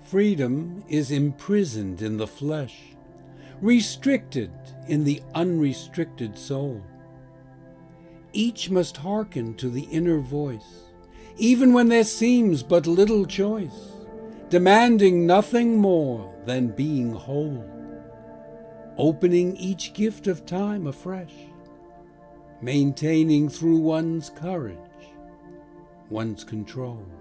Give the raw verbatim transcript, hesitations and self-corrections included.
Freedom is imprisoned in the flesh, restricted in the unrestricted soul. Each must hearken to the inner voice, even when there seems but little choice, demanding nothing more than being whole, opening each gift of time afresh, maintaining through one's courage, one's control.